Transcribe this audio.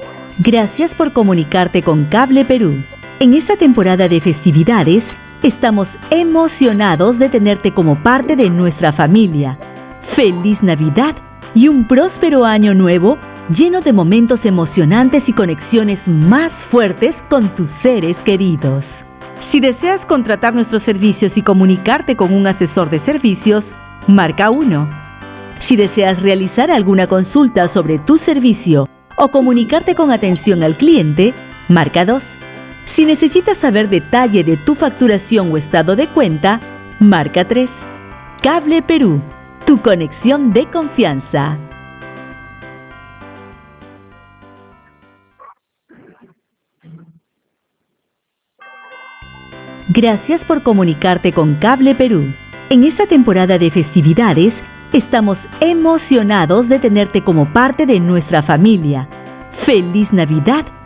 Gracias por comunicarte con Cable Perú. En esta temporada de festividades, estamos emocionados de tenerte como parte de nuestra familia. ¡Feliz Navidad y un próspero año nuevo lleno de momentos emocionantes y conexiones más fuertes con tus seres queridos! Si deseas contratar nuestros servicios y comunicarte con un asesor de servicios, marca 1. Si deseas realizar alguna consulta sobre tu servicio o comunicarte con atención al cliente, marca 2. Si necesitas saber detalle de tu facturación o estado de cuenta, marca 3. Cable Perú, tu conexión de confianza. Gracias por comunicarte con Cable Perú. En esta temporada de festividades, estamos emocionados de tenerte como parte de nuestra familia. ¡Feliz Navidad